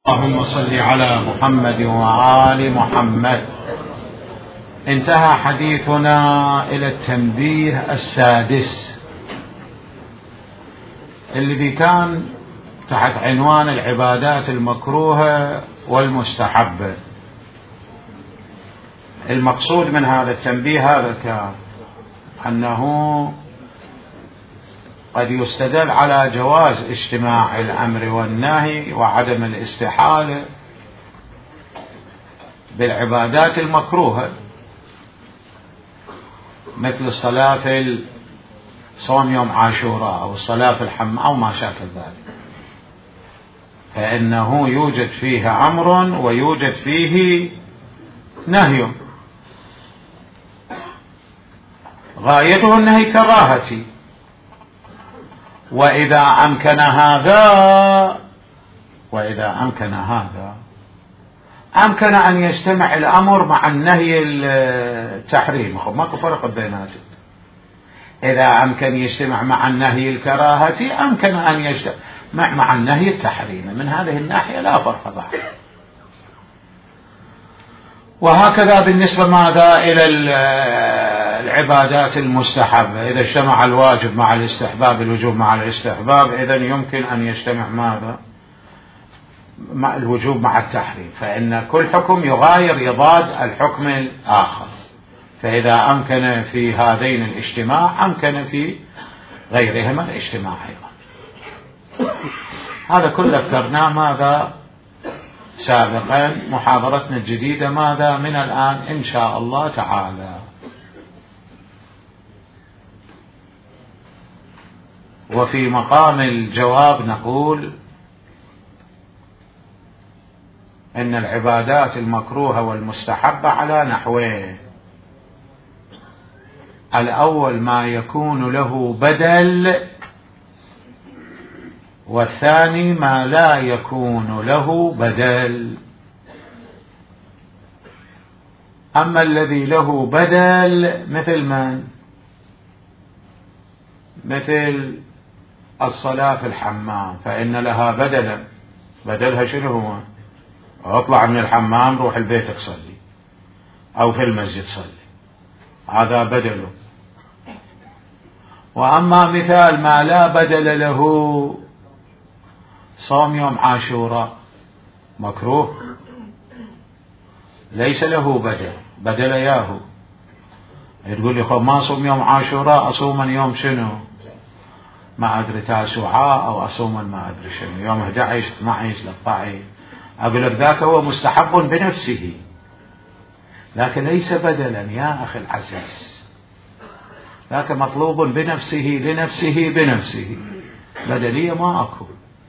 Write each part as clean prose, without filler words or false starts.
اللهم صل على محمد وآل محمد. انتهى حديثنا إلى التنبيه السادس اللي كان تحت عنوان العبادات المكروهة والمستحبة. المقصود من هذا التنبيه هذا كان أنه قد يستدل على جواز اجتماع الأمر والنهي وعدم الاستحالة بالعبادات المكروهة مثل الصلاة في صوم يوم عاشوراء أو الصلاة في الحمام أو ما شاكل ذلك، فإنه يوجد فيه أمر ويوجد فيه نهي، غايته النهي كراهتي، وإذا أمكن هذا أمكن أن يجتمع الأمر مع النهي التحريم، ماكو فرق بيناتهم. إذا أمكن يجتمع مع النهي الكراهة أمكن أن يجتمع مع النهي التحريم، من هذه الناحية لا فرق بعد. وهكذا بالنسبة ماذا إلى العبادات المستحبة، إذا اجتمع الواجب مع الاستحباب، الوجوب مع الاستحباب، إذن يمكن أن يجتمع ماذا مع الوجوب مع التحريم، فإن كل حكم يضاد الحكم الآخر، فإذا أمكن في هذين الاجتماع أمكن في غيرهما الاجتماع أيضا. هذا كله ذكرناه ماذا سابقا. محاضرتنا الجديدة ماذا من الآن إن شاء الله تعالى. وفي مقام الجواب نقول إن العبادات المكروهة والمستحبة على نحوين: الأول ما يكون له بدل، والثاني ما لا يكون له بدل. أما الذي له بدل مثل الصلاة في الحمام، فإن لها بدلها شنو هو؟ اطلع من الحمام روح البيت تصلي أو في المسجد صلي، هذا بدله. وأما مثال ما لا بدل له، صوم يوم عاشوراء مكروه، ليس له بدل ياهو. تقول لي خب ما أصوم يوم عاشوراء، أصوم من يوم شنو؟ ما أدري تاسوعاء، أو أصوم ما أدري شنو، يوم 11 12 13. أقول لك ذاك هو مستحب بنفسه، لكن ليس بدلا يا أخي العزيز، ذاك مطلوب بنفسه لنفسه، بدلية ما أكو.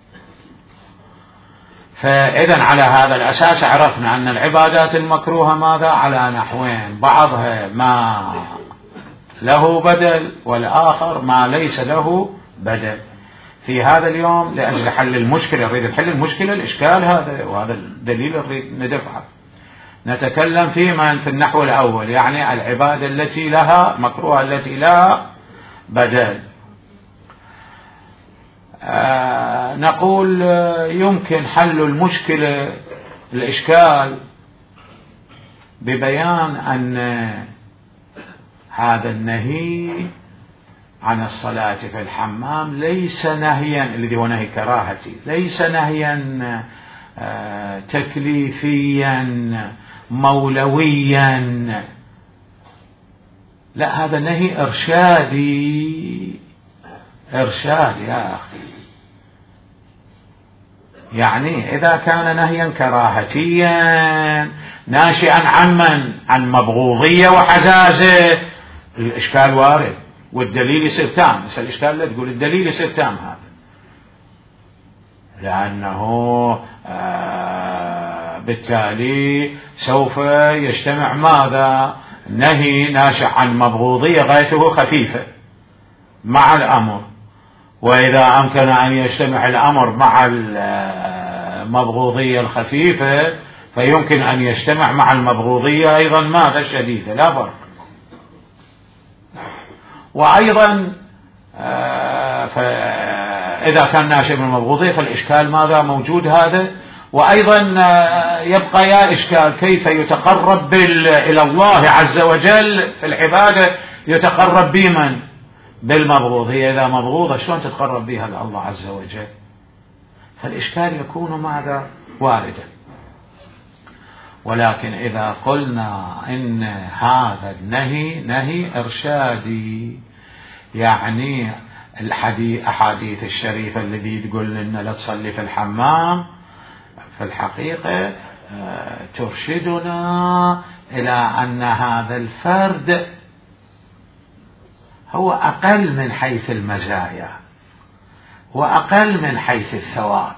فإذا على هذا الأساس عرفنا أن العبادات المكروهة ماذا على نحوين: بعضها ما له بدل، والآخر ما ليس له بدل. في هذا اليوم لأجل حل المشكلة، نريد نحل المشكلة الإشكال هذا، وهذا الدليل نريد ندفعه. نتكلم في النحو الأول، يعني العبادة التي لها مكروهة التي لها بدل. نقول يمكن حل المشكلة الإشكال ببيان أن هذا النهي عن الصلاة في الحمام ليس نهيا الذي هو نهي كراهتي، ليس نهيا تكليفيا مولويا، لا، هذا نهي إرشاد يا أخي. يعني إذا كان نهيا كراهتيا ناشئا عن مبغوضية وحزازة، الإشكال وارد والدليل يصير تام. بس الإشكال لا تقول الدليل يصير تام، هذا لأنه بالتالي سوف يجتمع ماذا؟ نهي ناشئ عن مبغوضية غايته خفيفة مع الأمر، وإذا أمكن أن يجتمع الأمر مع المبغوضية الخفيفة فيمكن أن يجتمع مع المبغوضية أيضا ماذا؟ شديدة، لا فرق. وأيضا فإذا كان ناشئ من المبغوضية فالإشكال ماذا موجود هذا، وأيضا يبقى يا إشكال كيف يتقرب إلى الله عز وجل في العبادة، يتقرب بمن؟ بالمبغوض. هي إذا مبغوضة شلون تتقرب بها لله عز وجل؟ فالإشكال يكون ماذا؟ واردا. ولكن إذا قلنا إن هذا النهي نهي إرشادي، يعني الأحاديث الشريفة الذي تقول لنا لا تصلي في الحمام في الحقيقة ترشدنا إلى أن هذا الفرد هو أقل من حيث المزايا وأقل من حيث الثواب.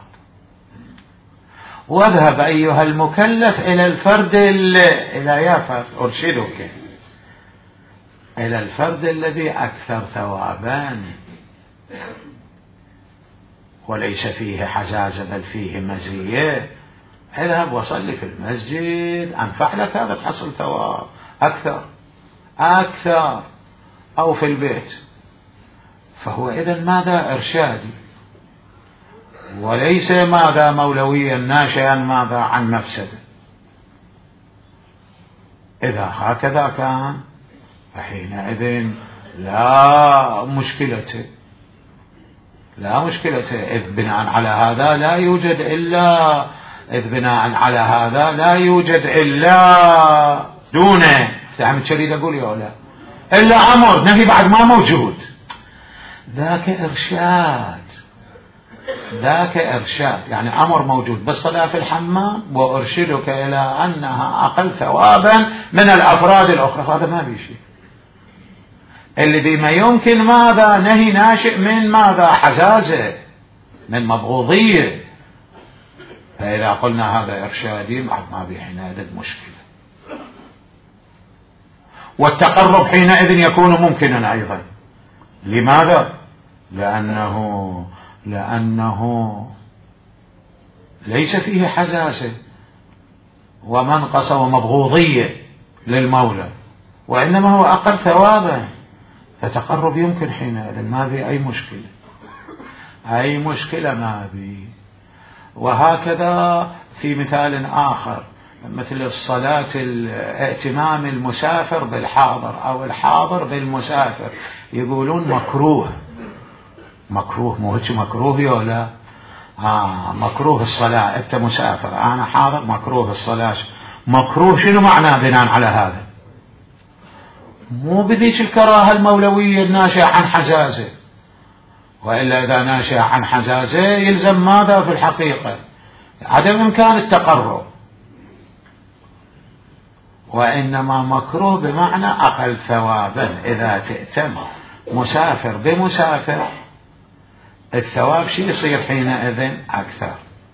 واذهب أيها المكلف إلى الفرد إلى يا فرد أرشدك إلى الفرد الذي أكثر ثوابا وليس فيه حزازة بل فيه مزية. اذهب وصلي في المسجد أنفع لك، هذا تحصل ثواب أكثر أو في البيت. فهو إذن ماذا؟ إرشادي، وليس ماذا؟ مولويا ناشئا ماذا؟ عن مفسده. إذا هكذا كان فحينئذ لا مشكلة، إذ بناء على هذا لا يوجد إلا دونه. أحمد شريد أقول يا لا إلا أمر، نهي بعد ما موجود. ذاك إرشاد، يعني أمر موجود بالصلاة في الحمام وأرشدك إلى أنها أقل ثوابا من الأفراد الأخرى. هذا ما في شيء. الذي ما يمكن ماذا؟ نهي ناشئ من ماذا؟ حزازة، من مبغوضية. فإذا قلنا هذا إرشادي ما في حينئذ مشكلة. والتقرب حينئذ يكون ممكنا أيضا. لماذا؟ لأنه ليس فيه حزازة ومنقصة ومبغوضية للمولى، وإنما هو أقل ثوابا، فتقرب يمكن حينئذ، ما في أي مشكلة ما في. وهكذا في مثال آخر مثل الصلاة، ائتمام المسافر بالحاضر أو الحاضر بالمسافر، يقولون مكروه مو هيك مكروه ولا مكروه الصلاة. أنت مسافر أنا حاضر، مكروه الصلاة. مكروه شنو معناه بناء على هذا؟ مو بذيك الكراهة المولوية الناشئة عن حزازة، وإلا إذا ناشئة عن حزازة يلزم ماذا في الحقيقة؟ عدم إمكان التقرب. وإنما مكروه بمعنى أقل ثوابا. إذا تأتم مسافر بمسافر الثواب شيء يصير حينئذ أكثر،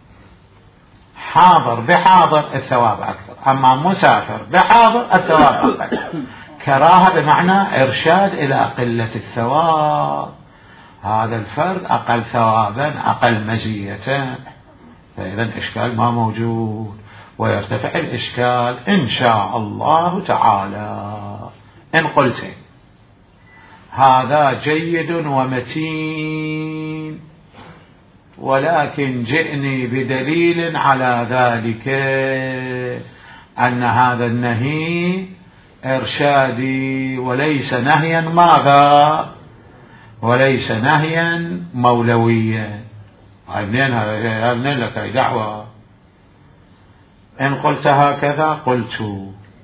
حاضر بحاضر الثواب أكثر، أما مسافر بحاضر الثواب أقل. كراهة بمعنى إرشاد إلى قلة الثواب، هذا الفرد أقل ثوابا أقل مزية. فإذا إشكال ما موجود، ويرتفع الإشكال إن شاء الله تعالى. إن قلت هذا جيد ومتين، ولكن جئني بدليل على ذلك أن هذا النهي إرشادي وليس نهيا ماذا؟ وليس نهيا مولويا. منين لك أي دعوة؟ إن قلت هكذا قلت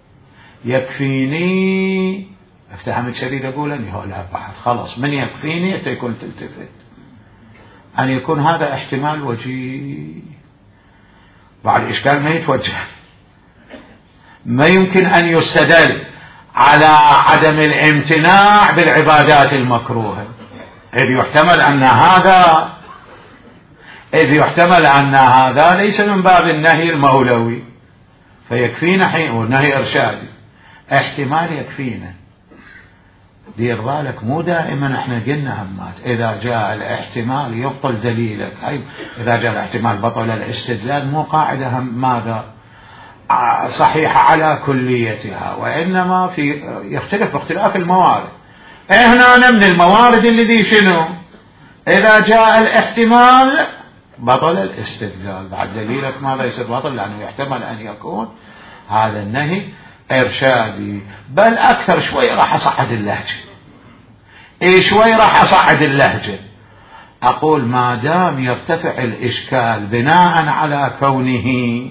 يكفيني. افتح من شديد أقول أني هو لا بعد خلاص من يكفيني تكون تلتفت أن يكون هذا احتمال وجيه. بعد الإشكال ما يتوجه، ما يمكن أن يستدل على عدم الامتناع بالعبادات المكروهة، إذ يحتمل أن هذا ليس من باب النهي المولوي، فيكفينا حين والنهي إرشادي احتمال يكفينا. دير بالك مو دائما احنا قلنا همات إذا جاء الاحتمال يبطل دليلك، إذا جاء الاحتمال بطل الاستدلال، مو قاعدة هم ماذا صحيحة على كليتها، وإنما يختلف باختلاف الموارد. هنا من الموارد الذي شنو؟ إذا جاء الاحتمال بطل الاستدلال. بعد دليلك ماذا يصير بطل؟ لأنه يحتمل أن يكون هذا النهي إرشادي. بل أكثر شوي راح أصعد اللهجة، شوي راح أصعد اللهجة، أقول ما دام يرتفع الإشكال بناء على كونه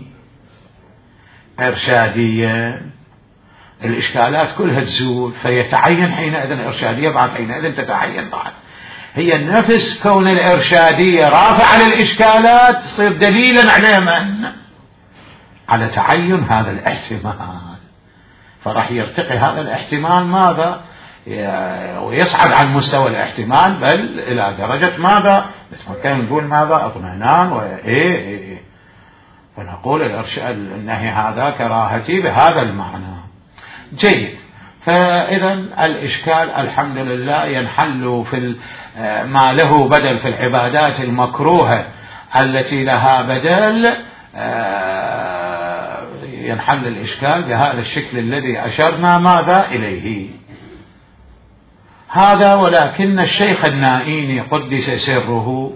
إرشاديا الإشكالات كلها تزول، فيتعين حينئذ إرشادية، بعد حينئذ تتعين بعد هي نفس كون الإرشادية رافعة للإشكالات تصير دليلا على من؟ على تعين هذا الاحتمال. فراح يرتقي هذا الاحتمال ماذا؟ ويصعد عن مستوى الاحتمال بل إلى درجة ماذا؟ مثل كان نقول ماذا؟ اطمئنان فنقول النهي هذا كراهتي بهذا المعنى. جيد. فإذا الإشكال الحمد لله ينحل في ما له بدل في العبادات المكروهة التي لها بدل، ينحل الإشكال بهذا الشكل الذي أشرنا ماذا إليه هذا. ولكن الشيخ النائيني قدس سره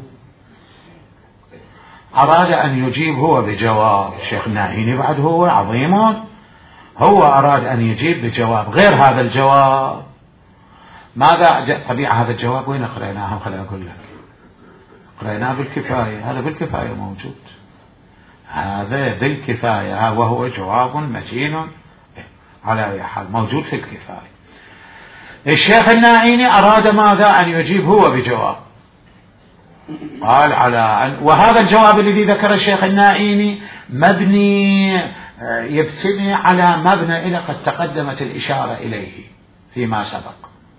أراد أن يجيب هو بجواب. الشيخ النائيني بعد هو عظيم، هو أراد أن يجيب بجواب غير هذا الجواب. ماذا طبيعة هذا الجواب؟ وين قرأناه؟ خليني أقول لك، قرأناه بالكفاية. هذا بالكفاية موجود، هذا بالكفاية، وهو جواب متين على أي حال موجود في الكفاية. الشيخ النائيني أراد ماذا؟ أن يجيب هو بجواب. قال وهذا الجواب الذي ذكر الشيخ النائيني مبني، يبتني على مبنى إلى قد تقدمت الإشارة إليه فيما سبق،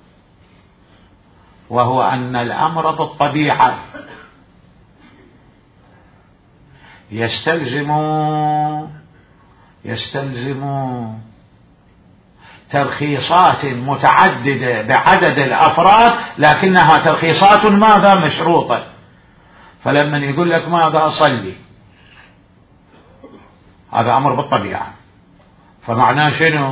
وهو أن الأمر بالطبيعة يستلزم ترخيصات متعددة بعدد الأفراد، لكنها ترخيصات ماذا؟ مشروطة. فلما يقول لك ماذا؟ أصلي، هذا أمر بالطبيعة، فمعناه شنو؟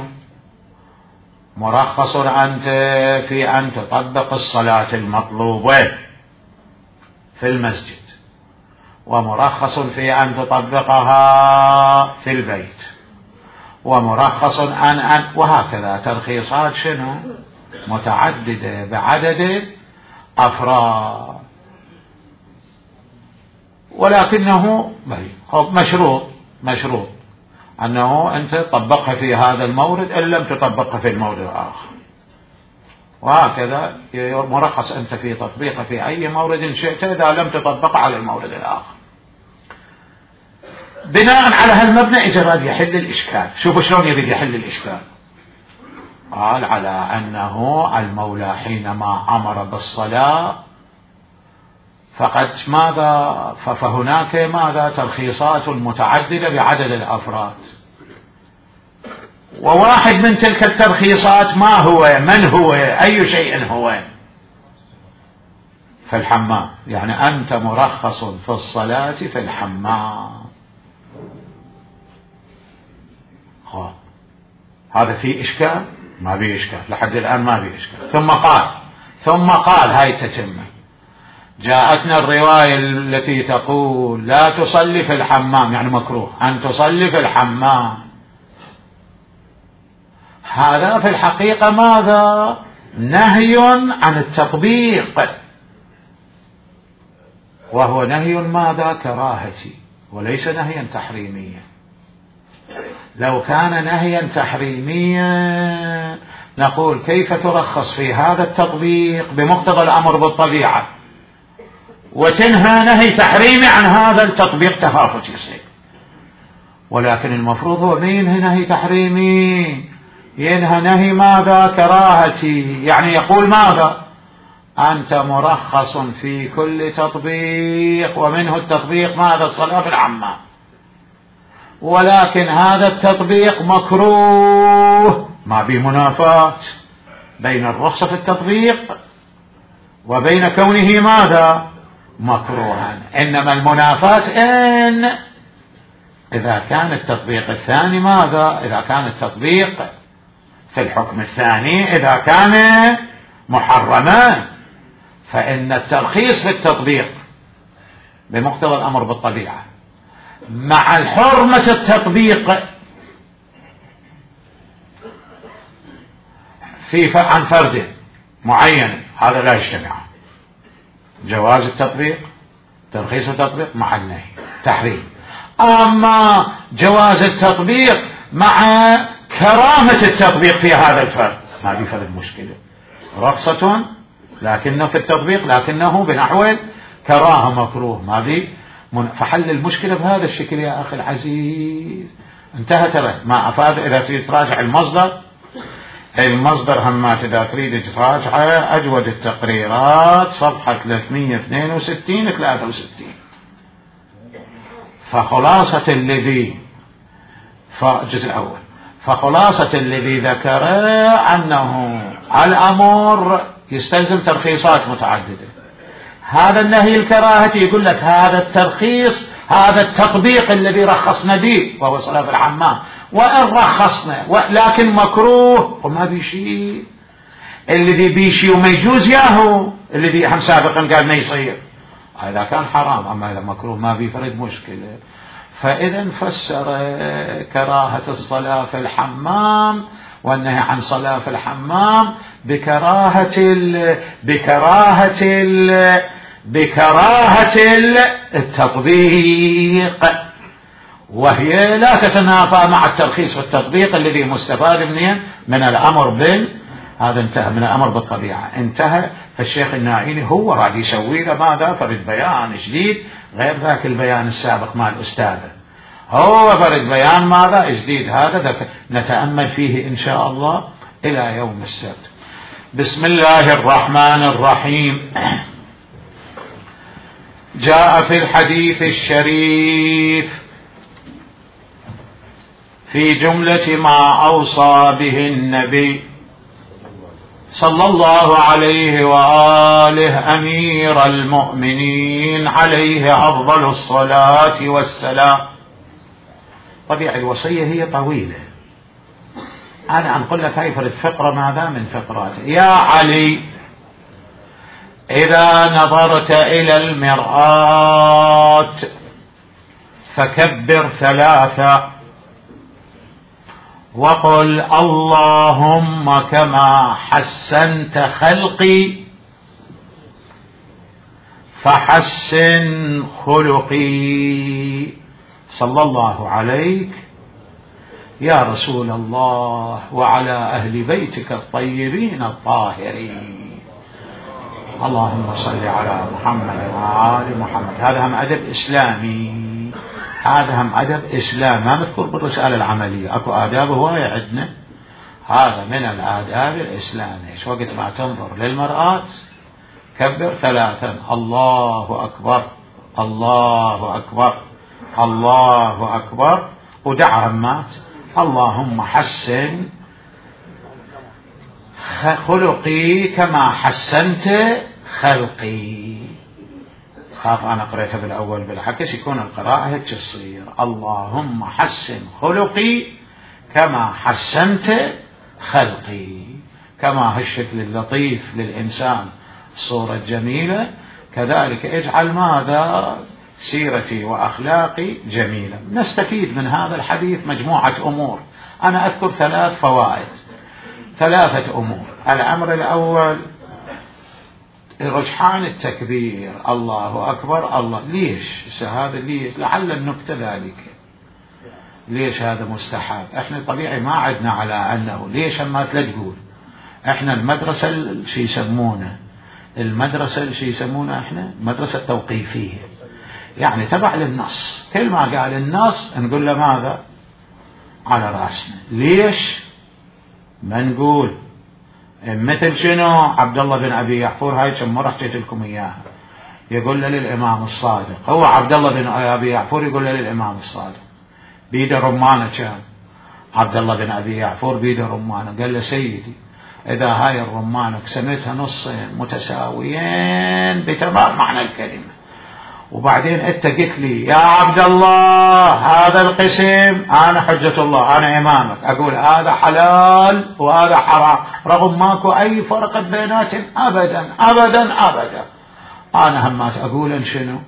مرخص أنت في أن تطبق الصلاة المطلوبة في المسجد، ومرخص في أن تطبقها في البيت، ومرخص أن وهكذا ترخيصات شنو؟ متعددة بعدد أفراد، ولكنه مشروط أنه أنت تطبقها في هذا المورد إن لم تطبقها في المورد الآخر، وهكذا مرخص أنت في تطبيقها في أي مورد شئت إذا لم تطبق على المورد الآخر. بناء على هالمبنى إجراد يحل الإشكال. شوفوا شلون يريد يحل الإشكال. قال على أنه المولى حينما أمر بالصلاة فقد ماذا؟ فهناك ماذا؟ ترخيصات متعددة بعدد الأفراد، وواحد من تلك الترخيصات ما هو؟ من هو؟ أي شيء هو؟ في الحمام، يعني أنت مرخص في الصلاة في الحمام. هذا فيه إشكال؟ ما فيه إشكال لحد الآن، ما فيه إشكال. ثم قال هاي تتمة. جاءتنا الرواية التي تقول لا تصلي في الحمام، يعني مكروه أن تصلي في الحمام. هذا في الحقيقة ماذا؟ نهي عن التطبيق، وهو نهي ماذا؟ كراهتي، وليس نهيا تحريميا. لو كان نهيا تحريميا نقول كيف ترخص في هذا التطبيق بمقتضى الأمر بالطبيعة وتنهى نهي تحريمي عن هذا التطبيق؟ تفاوت يصير. ولكن المفروض هو ما ينهي نهي تحريمي، ينهى نهي ماذا؟ كراهتي، يعني يقول ماذا؟ أنت مرخص في كل تطبيق، ومنه التطبيق ماذا؟ الصلاة في الحمام، ولكن هذا التطبيق مكروه، ما بي منافاة بين الرخصة في التطبيق وبين كونه ماذا؟ مكروها. إنما المنافاة إذا كان التطبيق الثاني ماذا؟ إذا كان التطبيق في الحكم الثاني إذا كان محرما، فإن الترخيص في التطبيق بمقتضى الأمر بالطبيعة مع الحرمة التطبيق عن فرد معين، هذا لا يجتمع. جواز التطبيق، ترخيص التطبيق مع النهي تحريم. أما جواز التطبيق مع كراهة التطبيق في هذا الفرد، ما في فرد مشكلة، رخصة لكنه في التطبيق لكنه بنحو كراهة مكروه، ما في فحل المشكلة بهذا الشكل يا أخي العزيز. انتهى. ترى ما أفاد. إذا تريد تراجع المصدر همات، إذا تريد تراجعه أجود التقريرات صفحة 362-63. فخلاصة الذي الجزء الأول، فخلاصة الذي ذكره أنه الأمر يستلزم ترخيصات متعددة. هذا النهي الكراهة يقول لك هذا الترخيص، هذا التطبيق الذي رخصنا به وهو صلاة في الحمام، وإن رخصنا لكن مكروه وما بيشي. الذي بيشي وما يجوز ياهو الذي هم سابقا قال ما يصير، هذا كان حرام. أما إذا مكروه ما في فرد مشكلة. فإذا فسر كراهة الصلاة في الحمام والنهي عن صلاة في الحمام بكراهة التطبيق، وهي لا تتنافى مع الترخيص والتطبيق الذي مستفاد من الأمر هذا انتهى من الأمر بالطبيعة، انتهى. فالشيخ النائيني هو راح يسوي له ماذا؟ فرد بيان جديد غير ذاك البيان السابق مع الأستاذة. هو فرد بيان ماذا؟ جديد. هذا نتأمل فيه إن شاء الله إلى يوم السبت. بسم الله الرحمن الرحيم. جاء في الحديث الشريف في جملة ما أوصى به النبي صلى الله عليه وآله أمير المؤمنين عليه أفضل الصلاة والسلام. طبيعي الوصية هي طويلة، أنا أنقل لك هاي فقرة ماذا من فقراته. يا علي إذا نظرت إلى المرآة فكبر 3 وقل اللهم كما حسنت خلقي فحسن خلقي. صلى الله عليك يا رسول الله وعلى أهل بيتك الطيبين الطاهرين. اللهم صل على محمد وآل محمد. هذا هم أدب إسلامي، هذا هم أدب إسلام، ما مذكور بالرسالة العملية. أكو آداب هواية عندنا، هذا من الآداب الإسلامية. وقت ما تنظر للمرآة كبر 3 الله أكبر الله أكبر الله أكبر، ودع همات اللهم حسن خلقي كما حسنت خلقي. خاف أنا قريتها بالأول بالعكس يكون القراءة تصير اللهم حسن خلقي كما حسنت خلقي. كما هالشكل اللطيف للإنسان الصورة الجميلة، كذلك اجعل ماذا سيرتي وأخلاقي جميلة. نستفيد من هذا الحديث مجموعة أمور. أنا أذكر 3 فوائد، 3 أمور. الأمر الأول رجحان التكبير، الله أكبر الله. ليش هذا؟ ليش؟ لعل النكتة ذلك. ليش هذا مستحب؟ احنا طبيعي ما عدنا على أنه ليش ما تقول احنا المدرسة شي يسمونه، المدرسة شي يسمونه احنا مدرسة توقيفية، يعني تبع للنص. كل ما قال النص نقول له ماذا على رأسنا. ليش ما نقول مثل شنو؟ عبد الله بن أبي يعفور، هاي كم مرة حكيت لكم إياها، يقول له للإمام الصادق، هو عبد الله بن أبي يعفور يقول له للإمام الصادق بيده رمانة كان، عبد الله بن أبي يعفور بيده رمانة، قال له سيدي إذا هاي الرمانة قسمتها نصين متساويين بتمام معنى الكلمة، وبعدين أنت قلت لي يا عبد الله هذا القسم أنا حجة الله، أنا إمامك، أقول هذا حلال وهذا حرام رغم ماكو أي فرق بيناتهم أبدا أبدا أبدا. أنا همات أقول إن شنو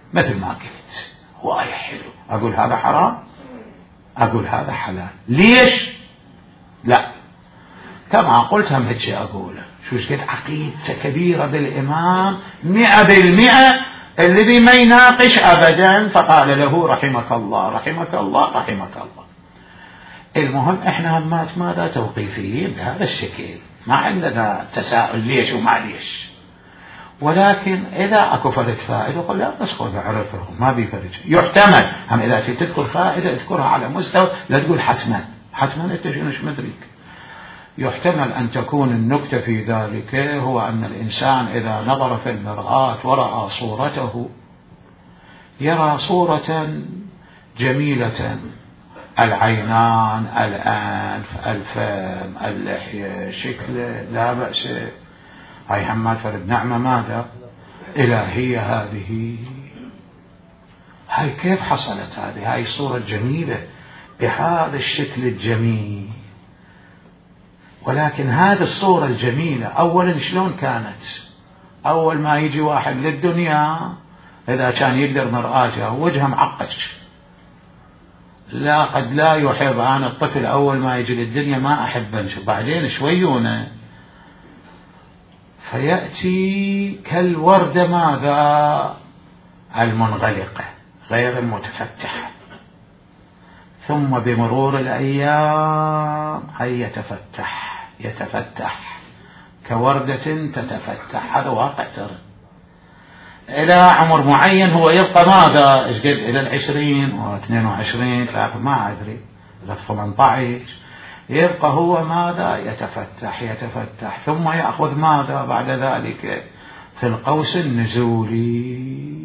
مثل ما قلت هواي حلو، أقول هذا حرام، أقول هذا حلال. ليش؟ لا، كما قلت هم هيك أقوله. شو قد عقيدته كبيرة بالإمام 100%، الذي ما يناقش أبدا. فقال له رحمك الله رحمك الله رحمك الله. المهم إحنا همات ماذا توقيفيين بهذا الشكل، ما عندنا تساؤل ليش وما ليش. ولكن إذا أكو فرق فائدة قل لا تسقط بعرفه، ما بيفرق. يحتمل هم إذا تذكر فائدة اذكرها على مستوى، لا تقول حتما حتما أنت شنوش مدرك. يحتمل أن تكون النكتة في ذلك هو أن الإنسان إذا نظر في المرآة ورأى صورته يرى صورة جميلة، العينان، الأنف، الفم، اللحية، شكل لا بأس. هاي همات فرد نعمة ماذا إلهية هذه. هاي كيف حصلت هذه؟ هاي الصورة الجميلة بهذا الشكل الجميل. ولكن هذه الصورة الجميلة أولا شلون كانت؟ أول ما يجي واحد للدنيا إذا كان يقدر مرآته وجهه معقد، لا قد لا يحب. أنا الطفل أول ما يجي للدنيا ما أحب أنشوف، بعدين شويونه فيأتي كالوردة ماذا المنغلقة غير المتفتحة، ثم بمرور الأيام هي يتفتح كوردة تتفتح. هذا واقع ترى. إلى عمر معين هو يبقى ماذا إيش قد إلى 20 و22 3 ما أدري إلى 18 يبقى هو ماذا يتفتح ثم يأخذ ماذا بعد ذلك في القوس النزولي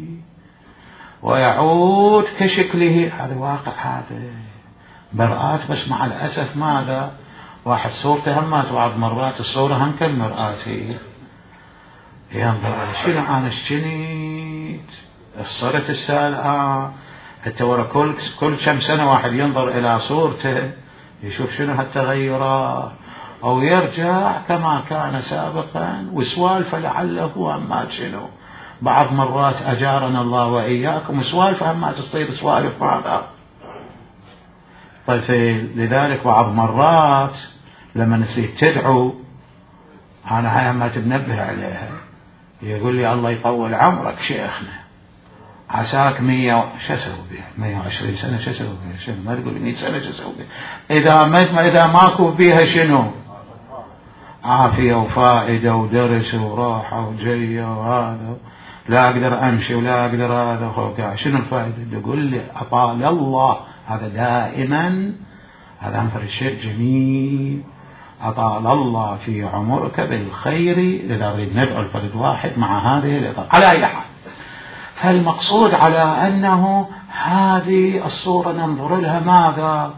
ويعود كشكله. هذا واقع، هذا مرآة. بس مع الأسف ماذا واحد صورته همات بعض مرات الصورة هم كالمرآة هي ينظر شنو أنا الشنيت الصورة السالعة حتى ورا كل كم سنة واحد ينظر إلى صورته يشوف شنو هالتغيرات أو يرجع كما كان سابقا وسوالف لعله همات شنو. بعض مرات أجارنا الله وإياكم سوالف همات تصير سوالف هذا. طيب لذلك بعض مرات لما نسيت تدعو أنا هاي ما تنبه عليها يقول لي الله يطول عمرك شيخنا عساك 100 شو اسوي بها 120 سنة شو اسوي بها شنو ما تقول 100 سنة شو اسوي بها إذا ماكو بيها شنو عافية وفائدة ودرس وراحة وجية وهذا لا أقدر أمشي ولا أقدر هذا خوكا شنو الفائدة؟ تقول لي أطال الله. هذا دائما هذا أنفر الشيء جميل أطال الله في عمرك بالخير. لذا نريد ندعو الفرد واحد مع هذه الإطالة على أي حال. فالمقصود على أنه هذه الصورة ننظر لها ماذا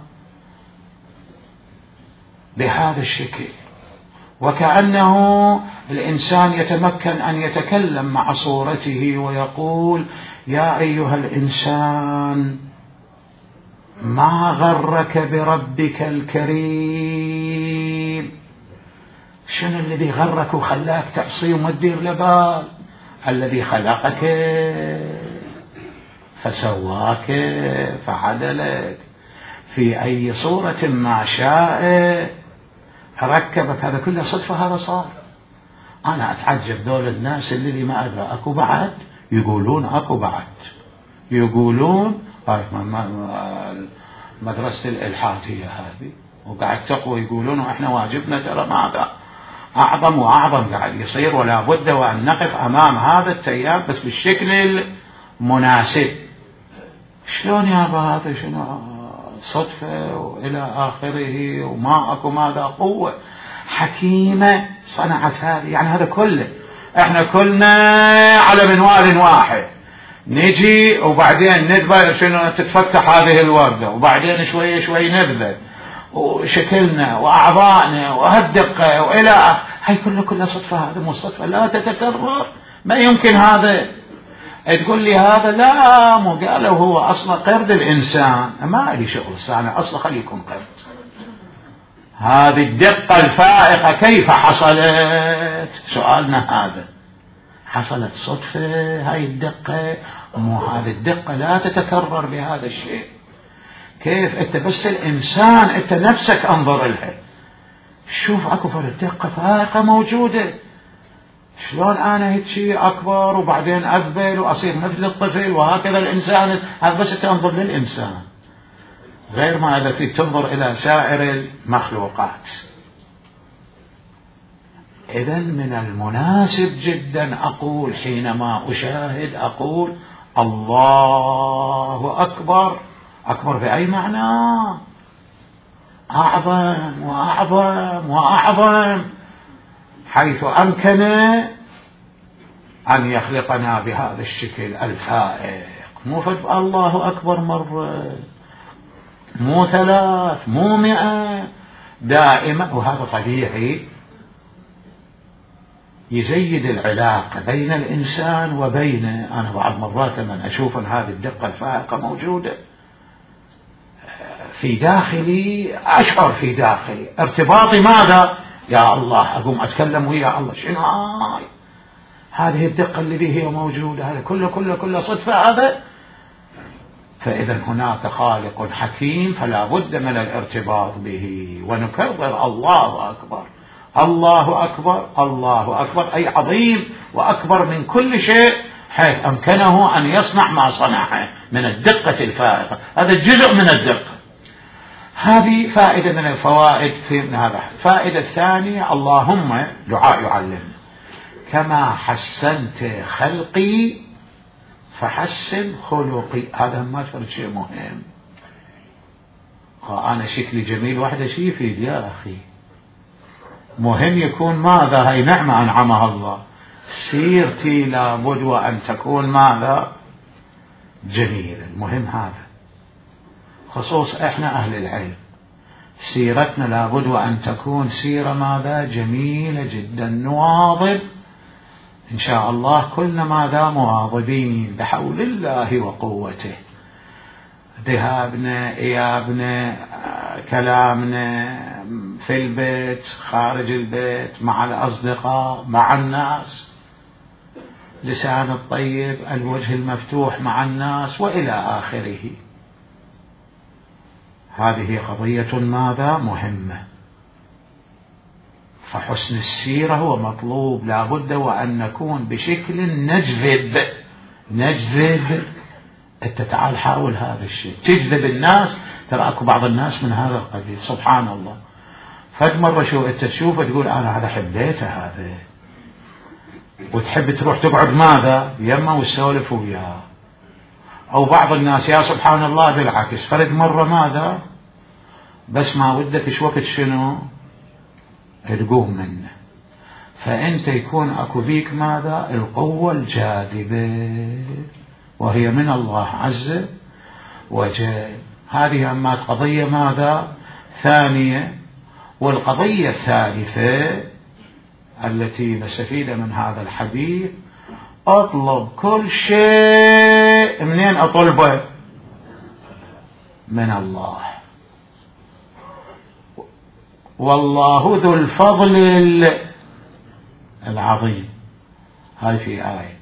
بهذا الشكل وكأنه الإنسان يتمكن أن يتكلم مع صورته ويقول يا أيها الإنسان ما غرك بربك الكريم. شنو الذي غرك وخلاك تعصي وما تدير لبال؟ الذي خلقك فسواك فعدلك في أي صورة ما شاء ركبك. هذا كله صدفة. هذا صار. أنا أتعجب دول الناس اللي ما أدرى أكو بعد يقولون أكو بعد يقولون مدرسة الإلحاد هي هذه وقاعد تقوى يقولون وإحنا واجبنا ترى ماذا أعظم وأعظم قاعد يصير ولا بد وأن نقف أمام هذا التيار بس بالشكل المناسب. شلون يا أبا هذا شنو صدفة وإلى آخره وما أكو ماذا قوة حكيمة صنعت هذه. يعني هذا كله إحنا كلنا على منوال واحد نجي وبعدين ندبر شنو تتفتح هذه الوردة وبعدين شوي شوي نبذل وشكلنا وأعضائنا وهالدقة وإلى هاي كلها صدفة. هذا مو صدفة لا تتكرر ما يمكن. هذا تقول لي هذا لا مو قالوا هو أصلا قرد الإنسان ما لي شغل أنا أصلا خليه يكون قرد. هذه الدقة الفائقة كيف حصلت؟ سؤالنا هذا. حصلت صدفة هاي الدقة؟ مو هذه الدقة لا تتكرر بهذا الشيء. كيف أنت بس الإنسان أنت نفسك أنظر لها، شوف أكو فرق دقة فائقة موجودة. شلون أنا هيك شيء أكبر وبعدين أذبل وأصير مثل الطفل، وهكذا الإنسان. هذا بس تنظر للإنسان، غير ما إذا فيك تنظر إلى سائر المخلوقات. إذن من المناسب جدا أقول حينما أشاهد أقول الله أكبر. أكبر بأي معنى؟ أعظم وأعظم وأعظم، حيث أمكن أن يخلقنا بهذا الشكل الفائق. مو فد الله أكبر مرة، مو 3، مو 100، دائما. وهذا طبيعي يزيد العلاقة بين الإنسان وبينه. أنا بعض مرات لما أشوف أن هذه الدقة الفائقة موجودة في داخلي، أشعر في داخلي ارتباطي ماذا؟ يا الله، أقوم أتكلم ويا الله، شنو هذه الدقة اللي هي موجودة؟ هذا كله صدفة هذا. فإذا هناك خالق حكيم فلا بد من الارتباط به. ونكرر الله أكبر، الله أكبر، الله أكبر، أي عظيم وأكبر من كل شيء، حيث أمكنه أن يصنع ما صنعه من الدقة الفائقة. هذا جزء من الدقة. هذه فائدة من الفوائد من هذا. الفائدة الثانية، اللهم دعاء يعلمنا كما حسنت خلقي فحسن خلقي. هذا ما فرد شيء مهم. أنا شكلي جميل وحده شيء يفيد يا أخي، مهم يكون ماذا؟ هي نعمة أنعمها الله. سيرتي لابد وأن تكون ماذا؟ جميلة. المهم هذا، خصوص إحنا أهل العلم، سيرتنا لابد وأن تكون سيرة ماذا؟ جميلة جدا. نواظب إن شاء الله، كلنا ماذا؟ مواظبين بحول الله وقوته. ذهابنا، إيابنا، كلامنا في البيت، خارج البيت، مع الأصدقاء، مع الناس، لسان الطيب، الوجه المفتوح مع الناس، وإلى آخره. هذه قضية ماذا؟ مهمة. فحسن السيرة هو مطلوب، لا بد وأن نكون بشكل نجذب. أنت تعال حاول هذا الشيء، تجذب الناس. ترى أكو بعض الناس من هذا القبيل، سبحان الله. فد مرة شو أنت تشوفه تقول أنا هذا حبيته هذا، وتحب تروح تقعد ماذا؟ يمه وتسولف وياه. أو بعض الناس يا سبحان الله بالعكس، فرد مرة ماذا؟ بس ما ودك إيش وقت شنو تقوم منه. فأنت يكون أكو بيك ماذا؟ القوة الجاذبة، وهي من الله عز وجل. هذه أما قضية ماذا؟ ثانية. والقضية الثالثة التي نستفيد من هذا الحديث، أطلب كل شيء منين أطلبه؟ من الله. والله ذو الفضل العظيم. هاي في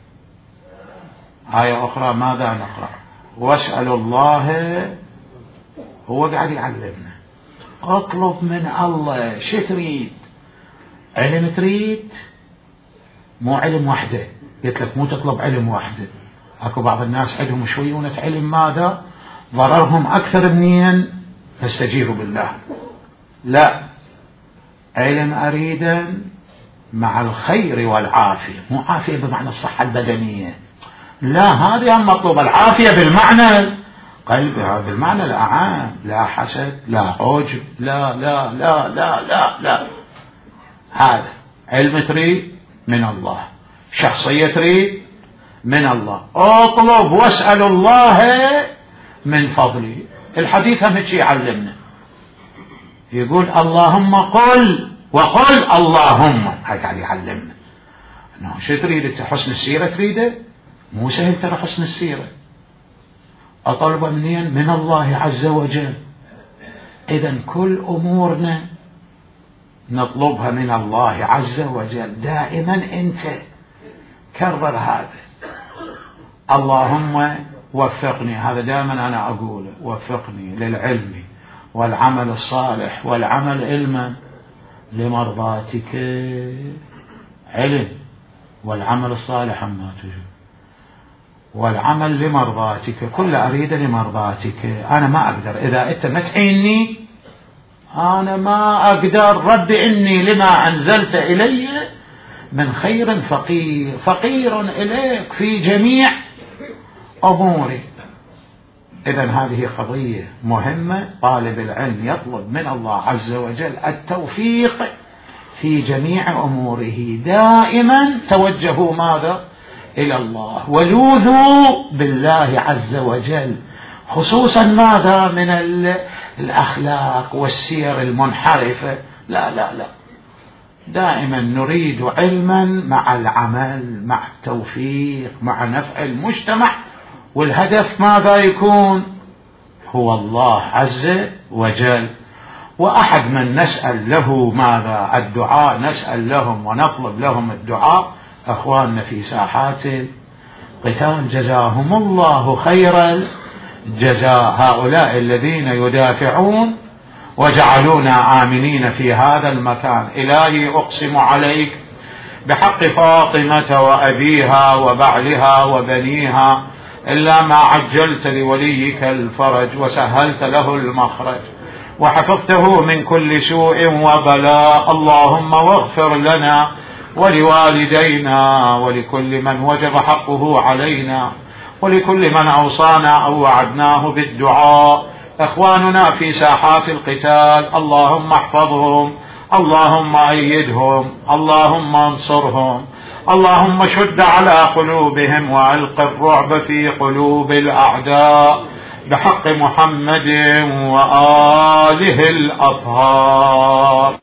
آية أخرى ماذا نقرأ؟ واسأل الله، هو قاعد يعلمنا اطلب من الله. شو تريد؟ علم تريد؟ مو علم وحده، قلت لك مو تطلب علم وحده. اكو بعض الناس عندهم شويونة علم ماذا؟ ضررهم أكثر منين فاستجيروا بالله. لا، علم أريدا مع الخير والعافية، مو عافية بمعنى الصحة البدنية، لا، هذه مطلوب. العافية بالمعنى قلب، بالمعنى الأعام، لا حسد، لا عجب، لا لا لا لا لا لا. هذا علم تريد من الله، شخصية تريد من الله. اطلب واسأل الله من فضله. الحديث هم هيك يعلمنا، يقول اللهم قل، وقل اللهم. هاي قاعد يعلمنا انه شو تريد انت؟ حسن السيرة تريده؟ مو سهل ترى حسن السيرة. أطلب منين؟ من الله عز وجل. إذن كل أمورنا نطلبها من الله عز وجل دائما. أنت كرر هذا، اللهم وفقني، هذا دائما أنا أقوله، وفقني للعلم والعمل الصالح والعمل علما لمرضاتك. علم والعمل الصالح ما تجد، والعمل لمرضاتك، كل أريد لمرضاتك. أنا ما أقدر، إذا أنت ما تعيني أنا ما أقدر. رب إني لما أنزلت إلي من خير فقير، فقير إليك في جميع أموري. إذن هذه قضية مهمة، طالب العلم يطلب من الله عز وجل التوفيق في جميع أموره. دائما توجهوا ماذا؟ إلى الله، ولوذوا بالله عز وجل، خصوصا ماذا؟ من الأخلاق والسير المنحرفة. لا لا لا، دائما نريد علما مع العمل، مع التوفيق، مع نفع المجتمع، والهدف ماذا يكون؟ هو الله عز وجل. وأحد من نسأل له ماذا؟ الدعاء، نسأل لهم ونطلب لهم الدعاء أخواننا في ساحات القتال، جزاهم الله خير الجزاء، هؤلاء الذين يدافعون وجعلونا آمنين في هذا المكان. إلهي أقسم عليك بحق فاطمة وأبيها وبعلها وبنيها، إلا ما عجلت لوليك الفرج وسهلت له المخرج وحفظته من كل سوء وبلاء، اللهم واغفر لنا ولوالدينا ولكل من وجب حقه علينا ولكل من أوصانا أو وعدناه بالدعاء. إخواننا في ساحات القتال، اللهم احفظهم، اللهم أيدهم، اللهم انصرهم، اللهم شد على قلوبهم وألق الرعب في قلوب الأعداء بحق محمد وآله الأطهار.